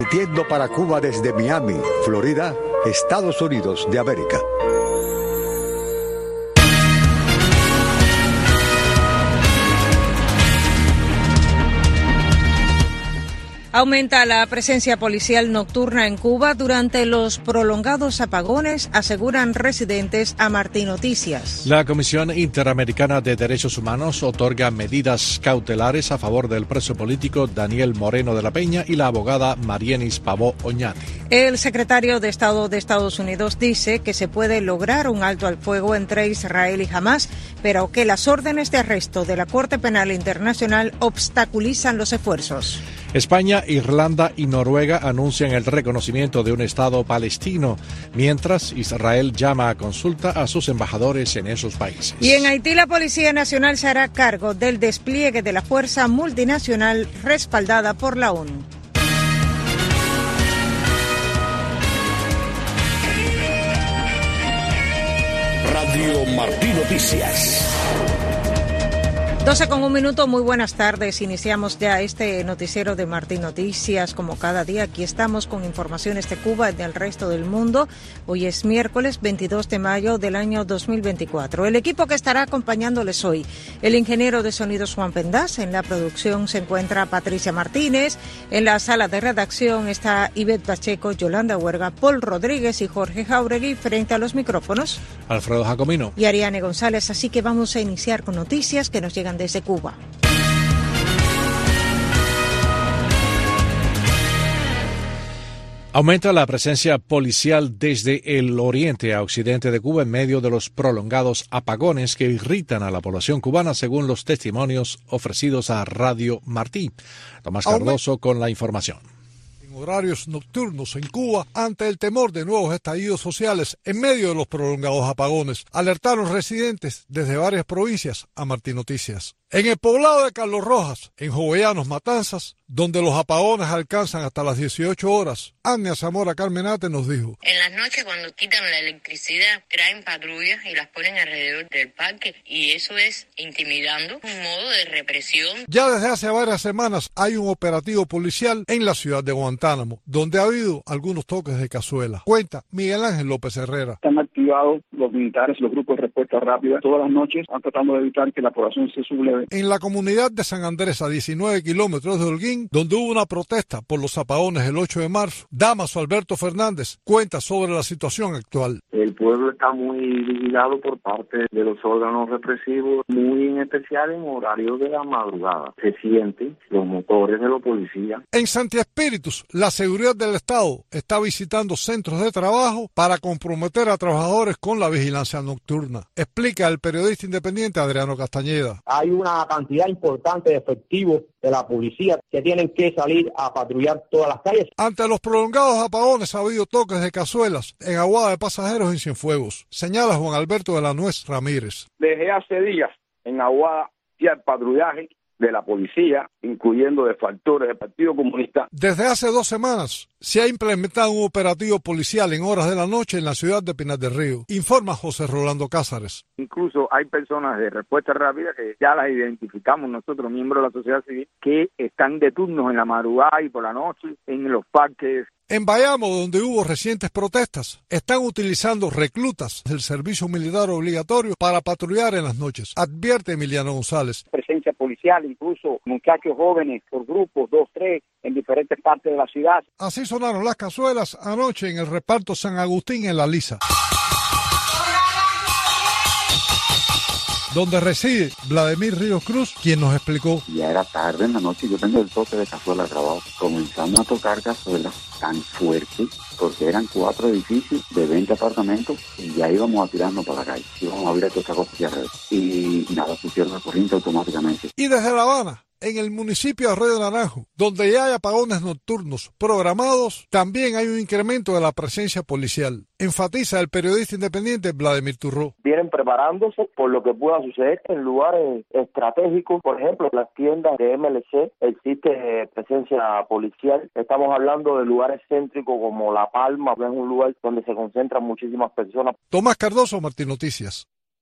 Transmitiendo para Cuba desde Miami, Florida, Estados Unidos de América. Aumenta la presencia policial nocturna en Cuba durante los prolongados apagones, aseguran residentes a Martí Noticias. La Comisión Interamericana de Derechos Humanos otorga medidas cautelares a favor del preso político Daniel Moreno de la Peña y la abogada Marienis Pavó Oñate. El secretario de Estado de Estados Unidos dice que se puede lograr un alto al fuego entre Israel y Hamás, pero que las órdenes de arresto de la Corte Penal Internacional obstaculizan los esfuerzos. España, Irlanda y Noruega anuncian el reconocimiento de un Estado palestino, mientras Israel llama a consulta a sus embajadores en esos países. Y en Haití, la Policía Nacional se hará cargo del despliegue de la fuerza multinacional respaldada por la ONU. Radio Martí Noticias. 12:01, muy buenas tardes. Iniciamos ya este noticiero de Martí Noticias. Como cada día, aquí estamos con informaciones de Cuba y del resto del mundo. Hoy es miércoles 22 de mayo del año 2024. El equipo que estará acompañándoles hoy: el ingeniero de sonidos Juan Pendaz. En la producción se encuentra Patricia Martínez. En la sala de redacción está Ivette Pacheco, Yolanda Huerga, Paul Rodríguez y Jorge Jauregui. Frente a los micrófonos, Alfredo Jacomino y Ariane González. Así que vamos a iniciar con noticias que nos llegan desde Cuba. Aumenta la presencia policial desde el oriente a occidente de Cuba en medio de los prolongados apagones que irritan a la población cubana, según los testimonios ofrecidos a Radio Martí. Tomás Cardoso con la información. Horarios nocturnos en Cuba ante el temor de nuevos estallidos sociales en medio de los prolongados apagones, alertaron residentes desde varias provincias a Martí Noticias. En el poblado de Carlos Rojas, en Jovellanos, Matanzas, donde los apagones alcanzan hasta las 18 horas, Ania Zamora Carmenate nos dijo: en las noches, cuando quitan la electricidad, traen patrullas y las ponen alrededor del parque, y eso es intimidando, un modo de represión. Ya desde hace varias semanas hay un operativo policial en la ciudad de Guantánamo, donde ha habido algunos toques de cazuela. Cuenta Miguel Ángel López Herrera. Están activados los militares, los grupos de respuesta rápida, todas las noches, están tratando de evitar que la población se subleve. En la comunidad de San Andrés, a 19 kilómetros de Holguín, donde hubo una protesta por los apagones el 8 de marzo, Damaso Alberto Fernández cuenta sobre la situación actual. El pueblo está muy vigilado por parte de los órganos represivos, muy en especial en horario de la madrugada. Se sienten los motores de los policías. En Santi Espíritus, la seguridad del Estado está visitando centros de trabajo para comprometer a trabajadores con la vigilancia nocturna. Explica el periodista independiente Adriano Castañeda. Hay una cantidad importante de efectivos de la policía que tienen que salir a patrullar todas las calles. Ante los prolongados apagones ha habido toques de cazuelas en Aguada de Pasajeros y Cienfuegos, señala Juan Alberto de la Nuez Ramírez. Desde hace días en Aguada ya el patrullaje de la policía, incluyendo de factores del Partido Comunista. Desde hace 2 semanas se ha implementado un operativo policial en horas de la noche en la ciudad de Pinar del Río, informa José Rolando Cázares. Incluso hay personas de respuesta rápida que ya las identificamos nosotros, miembros de la sociedad civil, que están de turnos en la madrugada y por la noche en los parques. En Bayamo, donde hubo recientes protestas, están utilizando reclutas del servicio militar obligatorio para patrullar en las noches, advierte Emiliano González. Presencia policial, incluso muchachos jóvenes por grupos, 2, 3, en diferentes partes de la ciudad. Así sonaron las cazuelas anoche en el reparto San Agustín en La Lisa, donde reside Vladimir Ríos Cruz, quien nos explicó. Ya era tarde en la noche, yo tengo el toque de cazuela de trabajo. Comenzamos a tocar cazuelas tan fuerte, porque eran 4 edificios de 20 apartamentos y ya íbamos a tirarnos para la calle. Íbamos a abrir toda esa cosa y nada, pusieron la corriente automáticamente. Y desde La Habana, en el municipio de Arroyo Naranjo, donde ya hay apagones nocturnos programados, también hay un incremento de la presencia policial. Enfatiza el periodista independiente Vladimir Turró. Vienen preparándose por lo que pueda suceder en lugares estratégicos. Por ejemplo, las tiendas de MLC existe presencia policial. Estamos hablando de lugares céntricos como La Palma, que es un lugar donde se concentran muchísimas personas. Tomás Cardoso, Martí Noticias.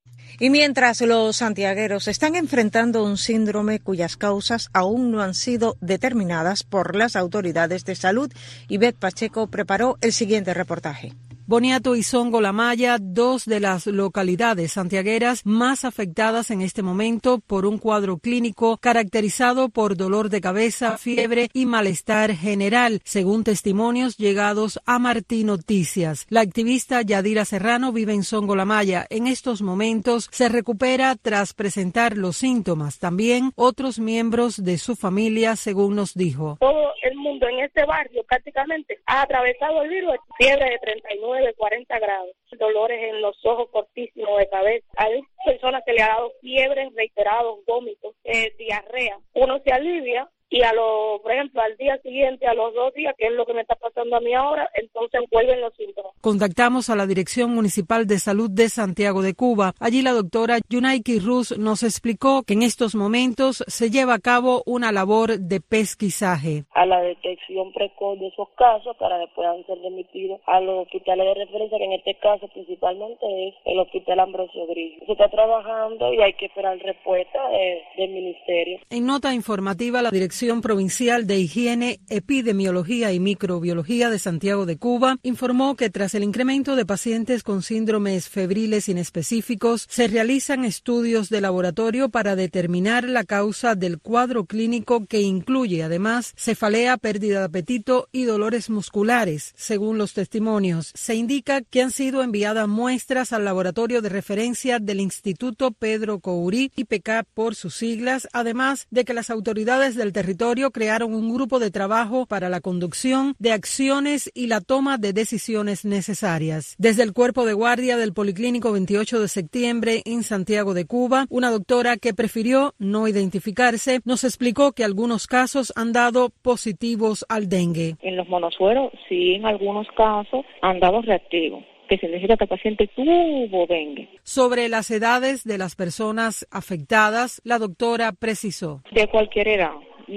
Y mientras los santiagueros están enfrentando un síndrome cuyas causas aún no han sido determinadas por las autoridades de salud, Ivette Pacheco preparó el siguiente reportaje. Boniato y Songo La Maya, dos de las localidades santiagueras más afectadas en este momento por un cuadro clínico caracterizado por dolor de cabeza, fiebre y malestar general, según testimonios llegados a Martí Noticias. La activista Yadira Serrano vive en Songo La Maya. En estos momentos se recupera tras presentar los síntomas. También otros miembros de su familia, según nos dijo. Todo el mundo en este barrio prácticamente ha atravesado el virus, fiebre de 39, 40 grados, dolores en los ojos fortísimos de cabeza. Hay personas que le ha dado fiebre, reiterados vómitos, diarrea. Uno se alivia y por ejemplo, al día siguiente, a los 2 días, que es lo que me está pasando a mí ahora, entonces vuelven los síntomas. Contactamos a la Dirección Municipal de Salud de Santiago de Cuba. Allí la doctora Yunaiki Ruz nos explicó que en estos momentos se lleva a cabo una labor de pesquisaje. A la detección precoz de esos casos para que puedan ser remitidos a los hospitales de referencia, que en este caso principalmente es el Hospital Ambrosio Grillo. Se está trabajando y hay que esperar respuesta del ministerio. En nota informativa, la Dirección Provincial de Higiene, Epidemiología y Microbiología de Santiago de Cuba informó que tras el incremento de pacientes con síndromes febriles inespecíficos, se realizan estudios de laboratorio para determinar la causa del cuadro clínico, que incluye además cefalea, pérdida de apetito y dolores musculares. Según los testimonios, se indica que han sido enviadas muestras al laboratorio de referencia del Instituto Pedro Courí, IPK por sus siglas, además de que las autoridades del territorio crearon un grupo de trabajo para la conducción de acciones y la toma de decisiones necesarias. Desde el cuerpo de guardia del Policlínico 28 de septiembre en Santiago de Cuba, una doctora que prefirió no identificarse nos explicó que algunos casos han dado positivos al dengue. En los monosueros, sí, en algunos casos han dado reactivos, que significa que el paciente tuvo dengue. Sobre las edades de las personas afectadas, la doctora precisó. De cualquier edad.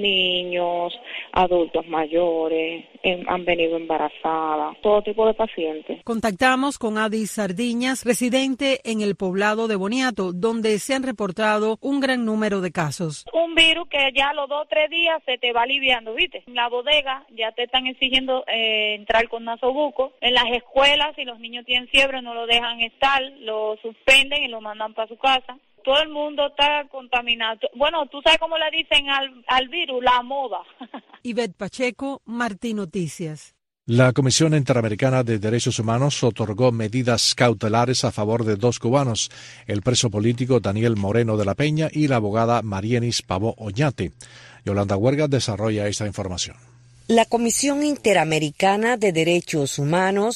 Niños, adultos mayores, han venido embarazadas, todo tipo de pacientes. Contactamos con Adi Sardiñas, residente en el poblado de Boniato, donde se han reportado un gran número de casos. Un virus que ya a los 2 o 3 días se te va aliviando, ¿viste? En la bodega ya te están exigiendo entrar con nasobuco. En las escuelas, si los niños tienen fiebre, no lo dejan estar, lo suspenden y lo mandan para su casa. Todo el mundo está contaminado. Bueno, tú sabes cómo le dicen al virus, la moda. Ivette Pacheco, Martí Noticias. La Comisión Interamericana de Derechos Humanos otorgó medidas cautelares a favor de 2 cubanos, el preso político Daniel Moreno de la Peña y la abogada Marienis Pavó Oñate. Yolanda Huerga desarrolla esta información. La Comisión Interamericana de Derechos Humanos,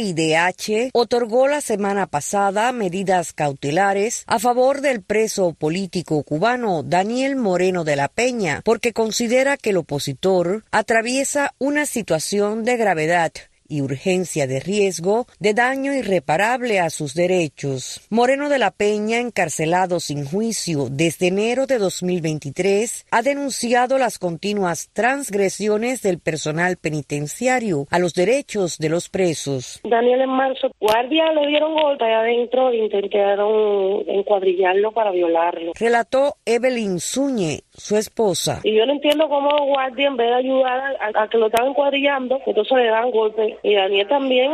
CIDH, otorgó la semana pasada medidas cautelares a favor del preso político cubano Daniel Moreno de la Peña, porque considera que el opositor atraviesa una situación de gravedad y urgencia de riesgo de daño irreparable a sus derechos. Moreno de la Peña, encarcelado sin juicio desde enero de 2023, ha denunciado las continuas transgresiones del personal penitenciario a los derechos de los presos. Daniel, en marzo, guardia le dieron golpe adentro e intentaron encuadrillarlo para violarlo. Relató Evelyn Zúñez, su esposa. Y yo no entiendo cómo guardia, en vez de ayudar a que lo estaban encuadrillando, entonces le dan golpe. Y Daniel también,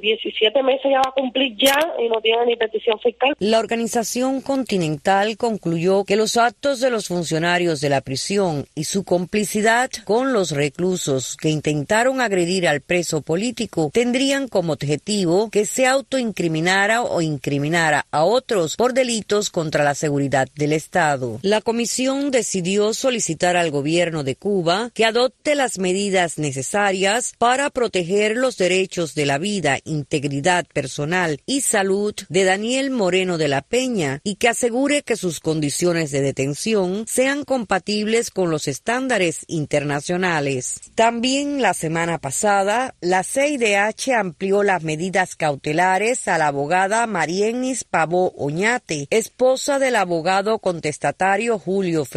17 meses ya va a cumplir ya y no tiene ni petición fiscal. La organización Continental concluyó que los actos de los funcionarios de la prisión y su complicidad con los reclusos que intentaron agredir al preso político tendrían como objetivo que se autoincriminara o incriminara a otros por delitos contra la seguridad del Estado. La comisión decidió solicitar al gobierno de Cuba que adopte las medidas necesarias para proteger los derechos de la vida, integridad personal y salud de Daniel Moreno de la Peña y que asegure que sus condiciones de detención sean compatibles con los estándares internacionales. También la semana pasada, la CIDH amplió las medidas cautelares a la abogada Marienis Pavó Oñate, esposa del abogado contestatario Julio Ferrer,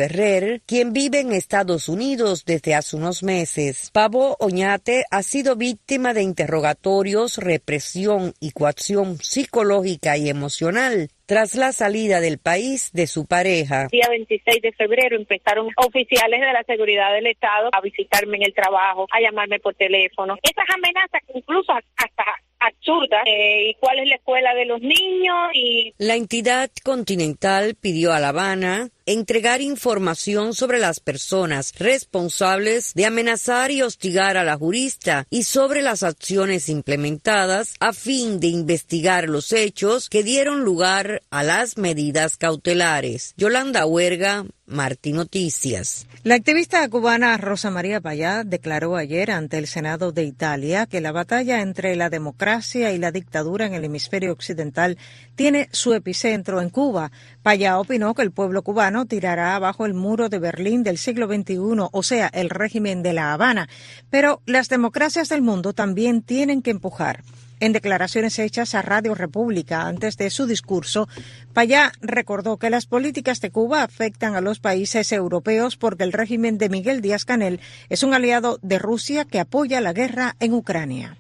Israel, quien vive en Estados Unidos desde hace unos meses. Pavo Oñate ha sido víctima de interrogatorios, represión y coacción psicológica y emocional tras la salida del país de su pareja. El día 26 de febrero empezaron oficiales de la seguridad del Estado a visitarme en el trabajo, a llamarme por teléfono. Esas amenazas incluso hasta absurdas. ¿Y cuál es la escuela de los niños? La entidad continental pidió a La Habana entregar información sobre las personas responsables de amenazar y hostigar a la jurista y sobre las acciones implementadas a fin de investigar los hechos que dieron lugar a las medidas cautelares. Yolanda Huerga, Martí Noticias. La activista cubana Rosa María Payá declaró ayer ante el Senado de Italia que la batalla entre la democracia y la dictadura en el hemisferio occidental tiene su epicentro en Cuba. Payá opinó que el pueblo cubano tirará abajo el muro de Berlín del siglo XXI, o sea, el régimen de La Habana. Pero las democracias del mundo también tienen que empujar. En declaraciones hechas a Radio República antes de su discurso, Payá recordó que las políticas de Cuba afectan a los países europeos porque el régimen de Miguel Díaz-Canel es un aliado de Rusia que apoya la guerra en Ucrania.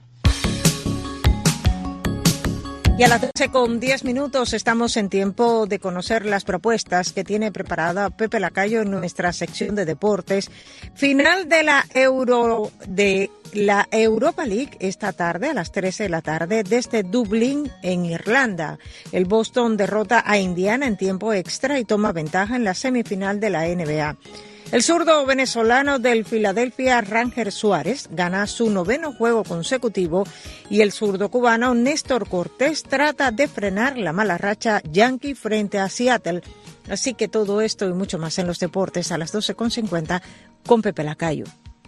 Y a las 12:10 estamos en tiempo de conocer las propuestas que tiene preparada Pepe Lacayo en nuestra sección de deportes. Final de la Europa League esta tarde a las 13 de la tarde desde Dublín, en Irlanda. El Boston derrota a Indiana en tiempo extra y toma ventaja en la semifinal de la NBA. El zurdo venezolano del Philadelphia Ranger Suárez gana su 9º juego consecutivo y el zurdo cubano Néstor Cortés trata de frenar la mala racha yankee frente a Seattle. Así que todo esto y mucho más en los deportes a las 12:50 con Pepe Lacayo.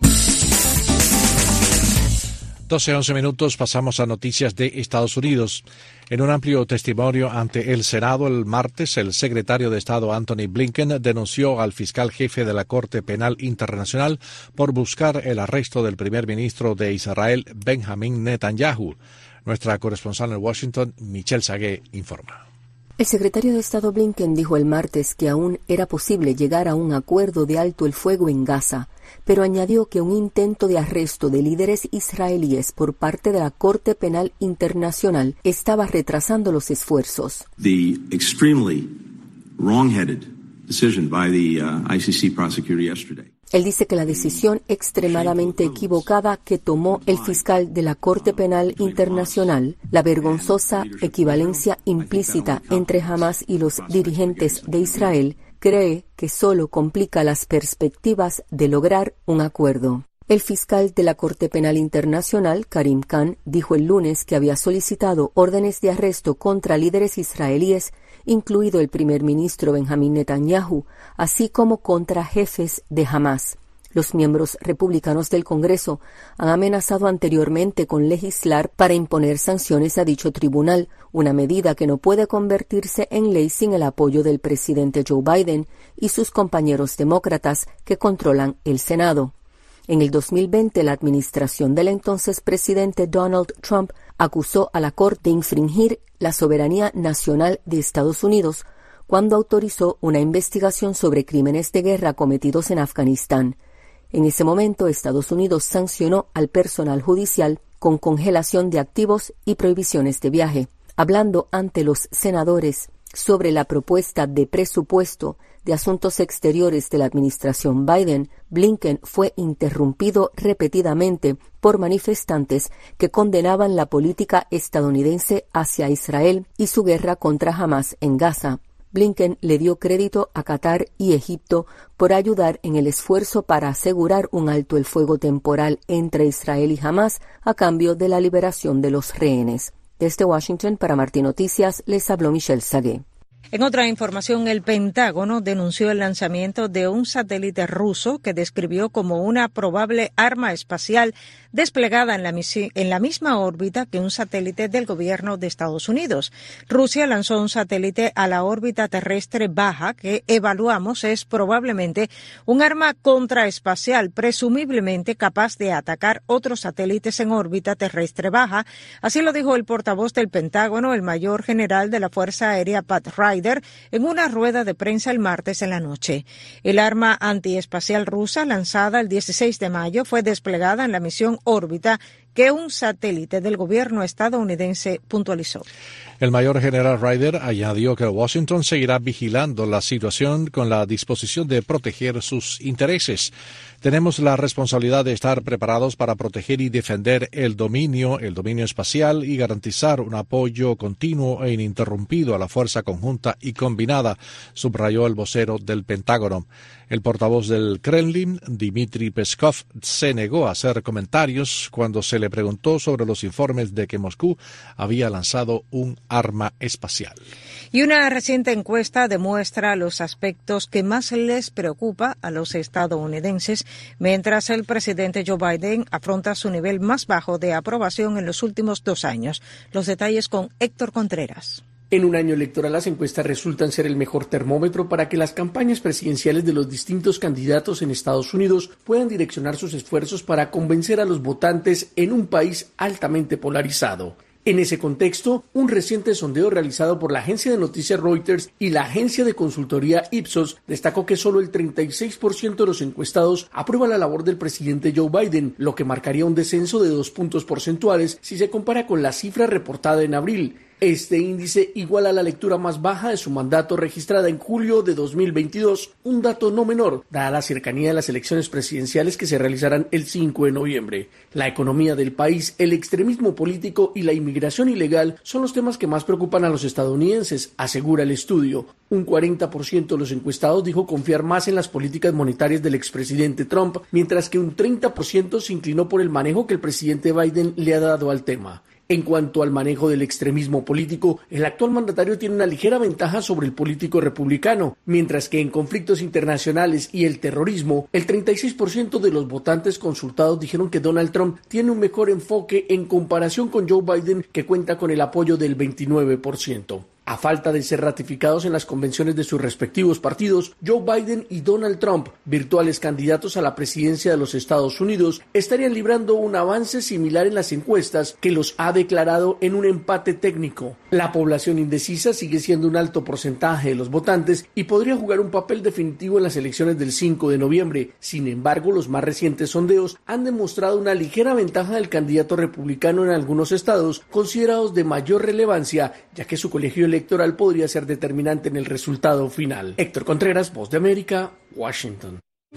12:11 pasamos a noticias de Estados Unidos. En un amplio testimonio ante el Senado el martes, el secretario de Estado Antony Blinken denunció al fiscal jefe de la Corte Penal Internacional por buscar el arresto del primer ministro de Israel, Benjamin Netanyahu. Nuestra corresponsal en Washington, Michelle Sagué, informa. El secretario de Estado Blinken dijo el martes que aún era posible llegar a un acuerdo de alto el fuego en Gaza, pero añadió que un intento de arresto de líderes israelíes por parte de la Corte Penal Internacional estaba retrasando los esfuerzos. The extremely wrong-headed decision by the ICC prosecutor yesterday. Él dice que la decisión extremadamente equivocada que tomó el fiscal de la Corte Penal Internacional, la vergonzosa equivalencia implícita entre Hamás y los dirigentes de Israel, cree que solo complica las perspectivas de lograr un acuerdo. El fiscal de la Corte Penal Internacional, Karim Khan, dijo el lunes que había solicitado órdenes de arresto contra líderes israelíes, incluido el primer ministro Benjamin Netanyahu, así como contra jefes de Hamás. Los miembros republicanos del Congreso han amenazado anteriormente con legislar para imponer sanciones a dicho tribunal, una medida que no puede convertirse en ley sin el apoyo del presidente Joe Biden y sus compañeros demócratas que controlan el Senado. En el 2020, la administración del entonces presidente Donald Trump acusó a la Corte de infringir la soberanía nacional de Estados Unidos cuando autorizó una investigación sobre crímenes de guerra cometidos en Afganistán. En ese momento, Estados Unidos sancionó al personal judicial con congelación de activos y prohibiciones de viaje. Hablando ante los senadores sobre la propuesta de presupuesto de Asuntos Exteriores de la administración Biden, Blinken fue interrumpido repetidamente por manifestantes que condenaban la política estadounidense hacia Israel y su guerra contra Hamás en Gaza. Blinken le dio crédito a Qatar y Egipto por ayudar en el esfuerzo para asegurar un alto el fuego temporal entre Israel y Hamás a cambio de la liberación de los rehenes. Desde Washington, para Martí Noticias, les habló Michelle Sagué. En otra información, el Pentágono denunció el lanzamiento de un satélite ruso que describió como una probable arma espacial desplegada en la misma órbita que un satélite del gobierno de Estados Unidos. Rusia lanzó un satélite a la órbita terrestre baja que evaluamos es probablemente un arma contraespacial, presumiblemente capaz de atacar otros satélites en órbita terrestre baja. Así lo dijo el portavoz del Pentágono, el mayor general de la Fuerza Aérea Pat Ryder, Ryder en una rueda de prensa el martes en la noche. El arma antiespacial rusa lanzada el 16 de mayo fue desplegada en la misión órbita que un satélite del gobierno estadounidense puntualizó. El mayor general Ryder añadió que Washington seguirá vigilando la situación con la disposición de proteger sus intereses. Tenemos la responsabilidad de estar preparados para proteger y defender el dominio espacial y garantizar un apoyo continuo e ininterrumpido a la fuerza conjunta y combinada, subrayó el vocero del Pentágono. El portavoz del Kremlin, Dmitry Peskov, se negó a hacer comentarios cuando se le preguntó sobre los informes de que Moscú había lanzado un arma espacial. Y una reciente encuesta demuestra los aspectos que más les preocupa a los estadounidenses, mientras el presidente Joe Biden afronta su nivel más bajo de aprobación en los últimos 2 años. Los detalles con Héctor Contreras. En un año electoral, las encuestas resultan ser el mejor termómetro para que las campañas presidenciales de los distintos candidatos en Estados Unidos puedan direccionar sus esfuerzos para convencer a los votantes en un país altamente polarizado. En ese contexto, un reciente sondeo realizado por la agencia de noticias Reuters y la agencia de consultoría Ipsos destacó que solo el 36% de los encuestados aprueba la labor del presidente Joe Biden, lo que marcaría un descenso de 2 puntos porcentuales si se compara con la cifra reportada en abril. Este índice iguala la lectura más baja de su mandato registrada en julio de 2022, un dato no menor, dada la cercanía de las elecciones presidenciales que se realizarán el 5 de noviembre. La economía del país, el extremismo político y la inmigración ilegal son los temas que más preocupan a los estadounidenses, asegura el estudio. Un 40% de los encuestados dijo confiar más en las políticas monetarias del expresidente Trump, mientras que un 30% se inclinó por el manejo que el presidente Biden le ha dado al tema. En cuanto al manejo del extremismo político, el actual mandatario tiene una ligera ventaja sobre el político republicano, mientras que en conflictos internacionales y el terrorismo, el 36% de los votantes consultados dijeron que Donald Trump tiene un mejor enfoque en comparación con Joe Biden, que cuenta con el apoyo del 29%. A falta de ser ratificados en las convenciones de sus respectivos partidos, Joe Biden y Donald Trump, virtuales candidatos a la presidencia de los Estados Unidos, estarían librando un avance similar en las encuestas que los ha declarado en un empate técnico. La población indecisa sigue siendo un alto porcentaje de los votantes y podría jugar un papel definitivo en las elecciones del 5 de noviembre. Sin embargo, los más recientes sondeos han demostrado una ligera ventaja del candidato republicano en algunos estados considerados de mayor relevancia, ya que su colegio electoral podría ser determinante en el resultado final. Héctor Contreras, Voz de América, Washington.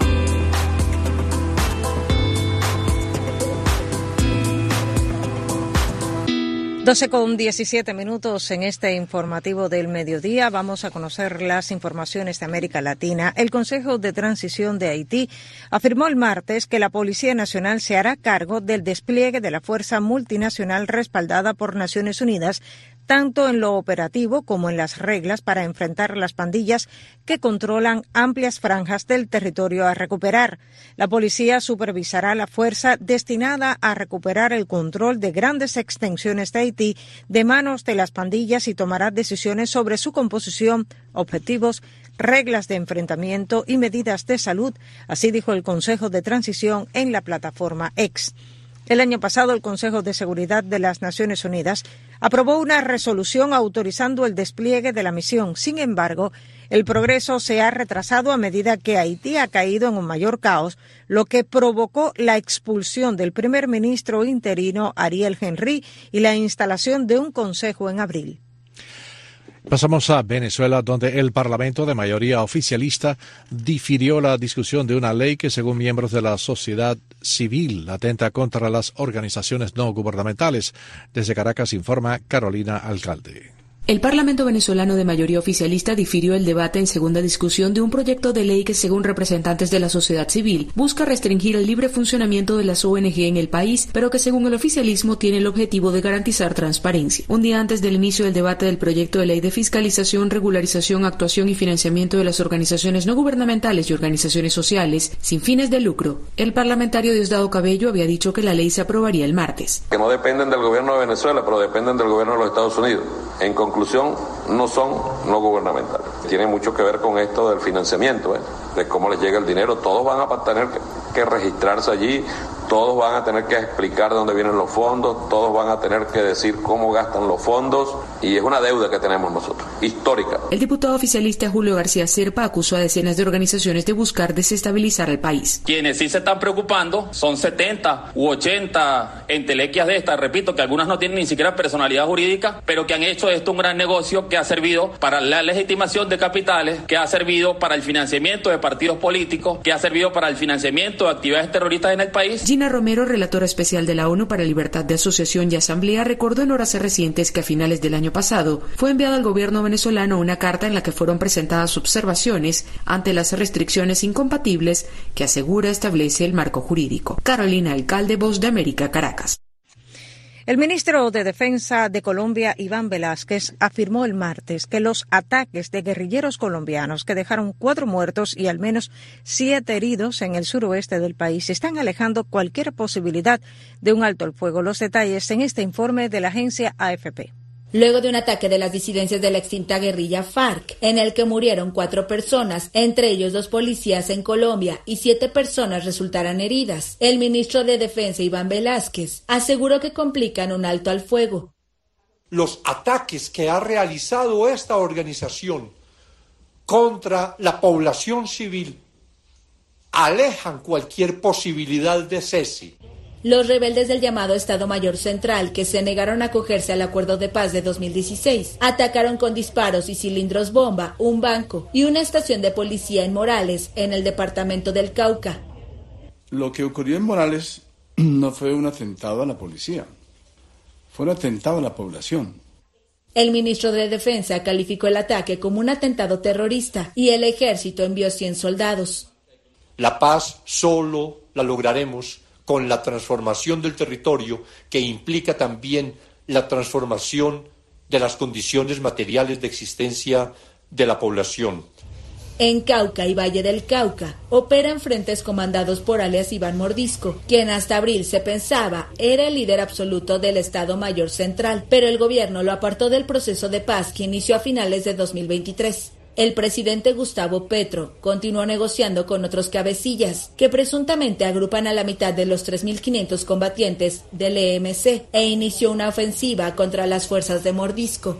12:17 en este informativo del mediodía. Vamos a conocer las informaciones de América Latina. El Consejo de Transición de Haití afirmó el martes que la Policía Nacional se hará cargo del despliegue de la fuerza multinacional respaldada por Naciones Unidas, tanto en lo operativo como en las reglas para enfrentar las pandillas que controlan amplias franjas del territorio a recuperar. La policía supervisará la fuerza destinada a recuperar el control de grandes extensiones de Haití de manos de las pandillas y tomará decisiones sobre su composición, objetivos, reglas de enfrentamiento y medidas de salud, así dijo el Consejo de Transición en la plataforma X. El año pasado, el Consejo de Seguridad de las Naciones Unidas aprobó una resolución autorizando el despliegue de la misión. Sin embargo, el progreso se ha retrasado a medida que Haití ha caído en un mayor caos, lo que provocó la expulsión del primer ministro interino Ariel Henry y la instalación de un consejo en abril. Pasamos a Venezuela, donde el Parlamento de mayoría oficialista difirió la discusión de una ley que, según miembros de la sociedad civil, atenta contra las organizaciones no gubernamentales. Desde Caracas informa Carolina Alcalde. El Parlamento venezolano de mayoría oficialista difirió el debate en segunda discusión de un proyecto de ley que, según representantes de la sociedad civil, busca restringir el libre funcionamiento de las ONG en el país, pero que, según el oficialismo, tiene el objetivo de garantizar transparencia. Un día antes del inicio del debate del proyecto de ley de fiscalización, regularización, actuación y financiamiento de las organizaciones no gubernamentales y organizaciones sociales sin fines de lucro, el parlamentario Diosdado Cabello había dicho que la ley se aprobaría el martes. Que no dependen del gobierno de Venezuela, pero dependen del gobierno de los Estados Unidos. En conclusión, no son no gubernamentales. Tiene mucho que ver con esto del financiamiento, de cómo les llega el dinero. Todos van a tener que registrarse allí, todos van a tener que explicar de dónde vienen los fondos, todos van a tener que decir cómo gastan los fondos, y es una deuda que tenemos nosotros. histórica. El diputado oficialista Julio García Serpa acusó a decenas de organizaciones de buscar desestabilizar al país. Quienes sí se están preocupando son 70 u 80 entelequias de estas, repito, que algunas no tienen ni siquiera personalidad jurídica, pero que han hecho esto un gran negocio que ha servido para la legitimación de capitales, que ha servido para el financiamiento de partidos políticos, que ha servido para el financiamiento de actividades terroristas en el país. Gina Romero, relatora especial de la ONU para Libertad de Asociación y Asamblea, recordó en horas recientes que a finales del año pasado fue enviada al gobierno venezolano una carta en la que fueron presentadas observaciones ante las restricciones incompatibles que asegura establece el marco jurídico. Carolina Alcalde, Voz de América, Caracas. El ministro de Defensa de Colombia, Iván Velásquez, afirmó el martes que los ataques de guerrilleros colombianos que dejaron 4 muertos y al menos 7 heridos en el suroeste del país están alejando cualquier posibilidad de un alto el fuego. Los detalles en este informe de la agencia AFP. Luego de un ataque de las disidencias de la extinta guerrilla FARC, en el que murieron 4 personas, entre ellos 2 policías en Colombia, y 7 personas resultaron heridas, el ministro de Defensa, Iván Velásquez, aseguró que complican un alto al fuego. Los ataques que ha realizado esta organización contra la población civil alejan cualquier posibilidad de cese. Los rebeldes del llamado Estado Mayor Central, que se negaron a acogerse al Acuerdo de Paz de 2016, atacaron con disparos y cilindros bomba un banco y una estación de policía en Morales, en el departamento del Cauca. Lo que ocurrió en Morales no fue un atentado a la policía, fue un atentado a la población. El ministro de Defensa calificó el ataque como un atentado terrorista y el ejército envió 100 soldados. La paz solo la lograremos con la transformación del territorio, que implica también la transformación de las condiciones materiales de existencia de la población. En Cauca y Valle del Cauca operan frentes comandados por alias Iván Mordisco, quien hasta abril se pensaba era el líder absoluto del Estado Mayor Central, pero el gobierno lo apartó del proceso de paz que inició a finales de 2023. El presidente Gustavo Petro continuó negociando con otros cabecillas que presuntamente agrupan a la mitad de los 3.500 combatientes del EMC e inició una ofensiva contra las fuerzas de Mordisco.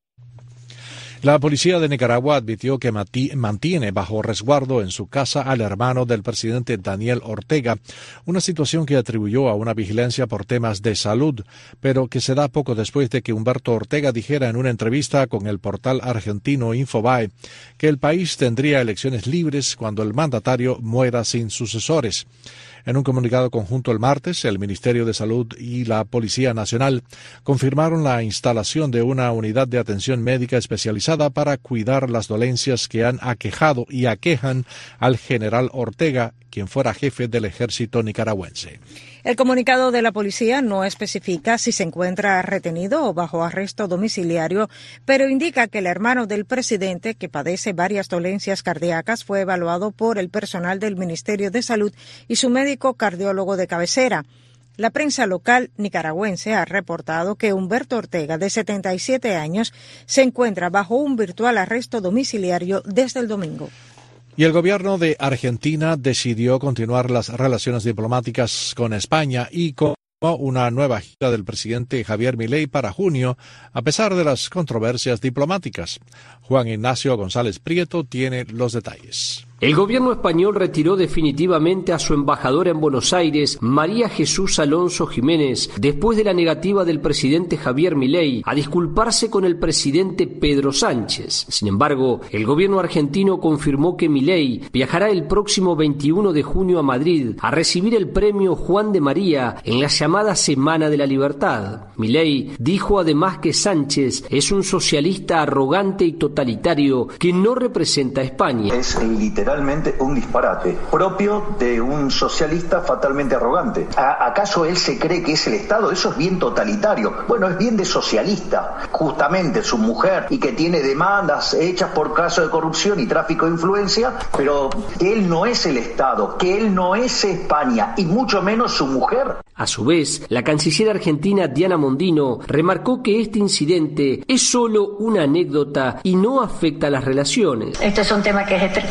La policía de Nicaragua advirtió que mantiene bajo resguardo en su casa al hermano del presidente Daniel Ortega, una situación que atribuyó a una vigilancia por temas de salud, pero que se da poco después de que Humberto Ortega dijera en una entrevista con el portal argentino Infobae que el país tendría elecciones libres cuando el mandatario muera sin sucesores. En un comunicado conjunto el martes, el Ministerio de Salud y la Policía Nacional confirmaron la instalación de una unidad de atención médica especializada para cuidar las dolencias que han aquejado y aquejan al general Ortega, quien fuera jefe del ejército nicaragüense. El comunicado de la policía no especifica si se encuentra retenido o bajo arresto domiciliario, pero indica que el hermano del presidente, que padece varias dolencias cardíacas, fue evaluado por el personal del Ministerio de Salud y su médico cardiólogo de cabecera. La prensa local nicaragüense ha reportado que Humberto Ortega, de 77 años, se encuentra bajo un virtual arresto domiciliario desde el domingo. Y el gobierno de Argentina decidió continuar las relaciones diplomáticas con España y con una nueva gira del presidente Javier Milei para junio, a pesar de las controversias diplomáticas. Juan Ignacio González Prieto tiene los detalles. El gobierno español retiró definitivamente a su embajadora en Buenos Aires, María Jesús Alonso Jiménez, después de la negativa del presidente Javier Milei a disculparse con el presidente Pedro Sánchez. Sin embargo, el gobierno argentino confirmó que Milei viajará el próximo 21 de junio a Madrid a recibir el premio Juan de María en la llamada Semana de la Libertad. Milei dijo además que Sánchez es un socialista arrogante y totalitario que no representa a España. Es literalmente un disparate propio de un socialista fatalmente arrogante. ¿Acaso él se cree que es el Estado? Eso es bien totalitario. Bueno, es bien de socialista. Justamente su mujer, y que tiene demandas hechas por caso de corrupción y tráfico de influencia, pero que él no es el Estado, que él no es España, y mucho menos su mujer. A su vez, la canciller argentina Diana Mondino remarcó que este incidente es solo una anécdota y no afecta a las relaciones. Este es un tema que es estrictamente interno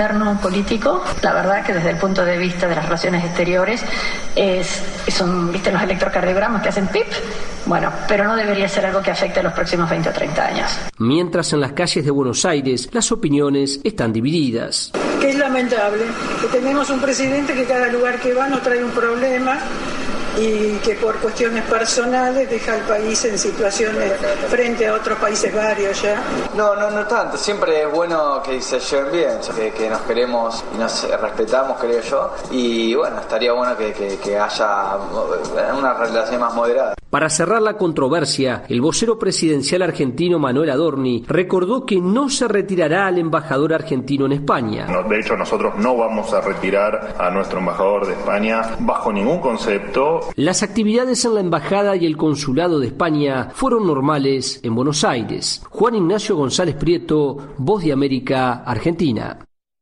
interno político, la verdad que desde el punto de vista de las relaciones exteriores son, viste, los electrocardiogramas que hacen pip, bueno, pero no debería ser algo que afecte a los próximos 20 o 30 años. Mientras en las calles de Buenos Aires las opiniones están divididas. Que es lamentable que tenemos un presidente que cada lugar que va nos trae un problema y que por cuestiones personales deja al país en situaciones frente a otros países varios ya. No tanto, siempre es bueno que se lleven bien, que nos queremos y nos respetamos, creo yo, y bueno, estaría bueno que haya una relación más moderada. Para cerrar la controversia, el vocero presidencial argentino Manuel Adorni recordó que no se retirará al embajador argentino en España. De hecho, nosotros no vamos a retirar a nuestro embajador de España bajo ningún concepto. Las actividades en la embajada y el consulado de España fueron normales en Buenos Aires. Juan Ignacio González Prieto, Voz de América, Argentina.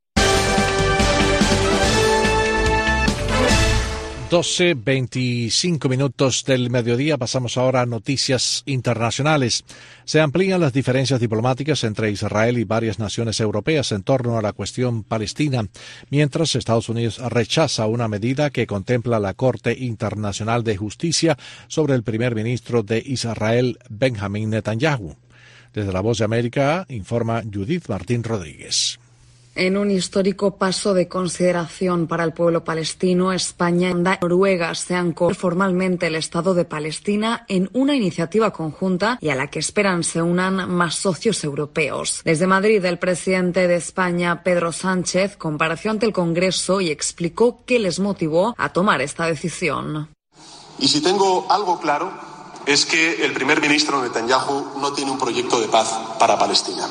12:25 del mediodía. Pasamos ahora a noticias internacionales. Se amplían las diferencias diplomáticas entre Israel y varias naciones europeas en torno a la cuestión palestina, mientras Estados Unidos rechaza una medida que contempla la Corte Internacional de Justicia sobre el primer ministro de Israel, Benjamín Netanyahu. Desde La Voz de América informa Judith Martín Rodríguez. En un histórico paso de consideración para el pueblo palestino, España y Noruega se han acogido formalmente el Estado de Palestina en una iniciativa conjunta y a la que esperan se unan más socios europeos. Desde Madrid, el presidente de España, Pedro Sánchez, compareció ante el Congreso y explicó qué les motivó a tomar esta decisión. Y si tengo algo claro, es que el primer ministro Netanyahu no tiene un proyecto de paz para Palestina.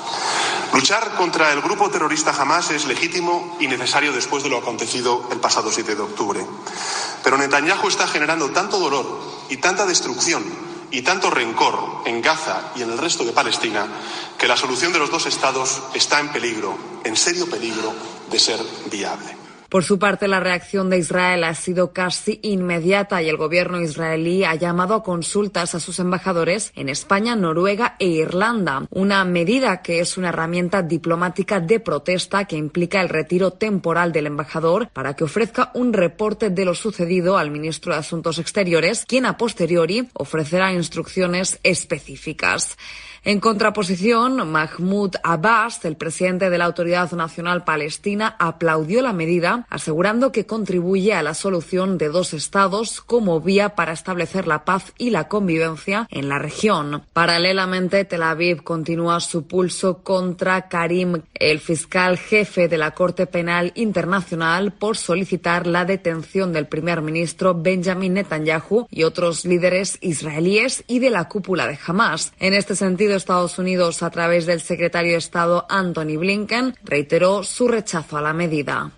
Luchar contra el grupo terrorista Hamás es legítimo y necesario después de lo acontecido el pasado 7 de octubre. Pero Netanyahu está generando tanto dolor y tanta destrucción y tanto rencor en Gaza y en el resto de Palestina que la solución de los dos estados está en peligro, en serio peligro de ser viable. Por su parte, la reacción de Israel ha sido casi inmediata y el gobierno israelí ha llamado a consultas a sus embajadores en España, Noruega e Irlanda, una medida que es una herramienta diplomática de protesta que implica el retiro temporal del embajador para que ofrezca un reporte de lo sucedido al ministro de Asuntos Exteriores, quien a posteriori ofrecerá instrucciones específicas. En contraposición, Mahmoud Abbas, el presidente de la Autoridad Nacional Palestina, aplaudió la medida, asegurando que contribuye a la solución de dos estados como vía para establecer la paz y la convivencia en la región. Paralelamente, Tel Aviv continúa su pulso contra Karim, el fiscal jefe de la Corte Penal Internacional, por solicitar la detención del primer ministro Benjamín Netanyahu y otros líderes israelíes y de la cúpula de Hamás. En este sentido, Estados Unidos, a través del secretario de Estado Antony Blinken, reiteró su rechazo a la medida.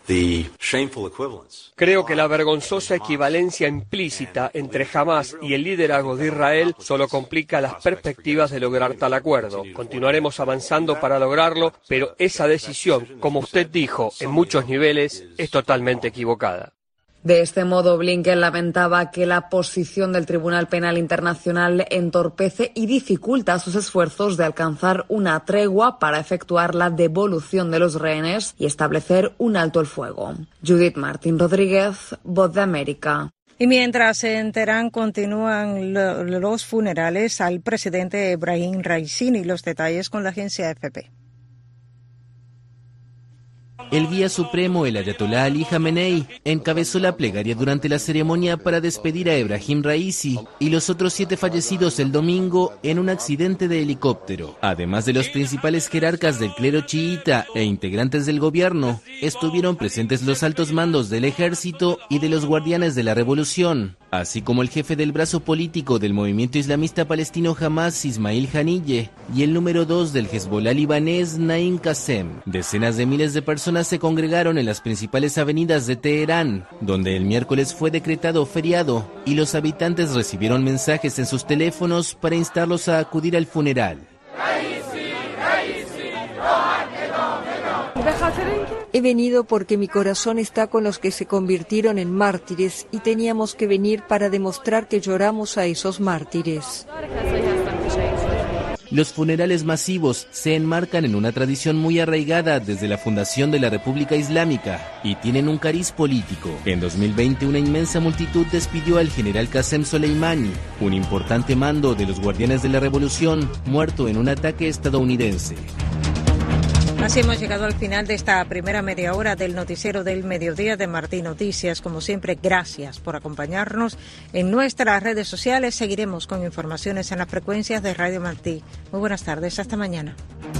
Creo que la vergonzosa equivalencia implícita entre Hamás y el liderazgo de Israel solo complica las perspectivas de lograr tal acuerdo. Continuaremos avanzando para lograrlo, pero esa decisión, como usted dijo, en muchos niveles, es totalmente equivocada. De este modo, Blinken lamentaba que la posición del Tribunal Penal Internacional entorpece y dificulta sus esfuerzos de alcanzar una tregua para efectuar la devolución de los rehenes y establecer un alto el fuego. Judith Martín Rodríguez, Voz de América. Y mientras en Teherán continúan los funerales al presidente Ebrahim Raisi, los detalles con la agencia AFP. El guía supremo, el ayatolá Ali Jamenei, encabezó la plegaria durante la ceremonia para despedir a Ebrahim Raisi y los otros 7 fallecidos el domingo en un accidente de helicóptero. Además de los principales jerarcas del clero chiita e integrantes del gobierno, estuvieron presentes los altos mandos del ejército y de los guardianes de la revolución, así como el jefe del brazo político del movimiento islamista palestino Hamás, Ismail Haniyeh, y el número 2 del Hezbollah libanés, Naim Qassem. Decenas de miles de personas se congregaron en las principales avenidas de Teherán, donde el miércoles fue decretado feriado, y los habitantes recibieron mensajes en sus teléfonos para instarlos a acudir al funeral. He venido porque mi corazón está con los que se convirtieron en mártires y teníamos que venir para demostrar que lloramos a esos mártires. Los funerales masivos se enmarcan en una tradición muy arraigada desde la fundación de la República Islámica y tienen un cariz político. En 2020 una inmensa multitud despidió al general Qasem Soleimani, un importante mando de los Guardianes de la Revolución, muerto en un ataque estadounidense. Así hemos llegado al final de esta primera media hora del noticiero del mediodía de Martí Noticias. Como siempre, gracias por acompañarnos. En nuestras redes sociales seguiremos con informaciones en las frecuencias de Radio Martí. Muy buenas tardes, hasta mañana.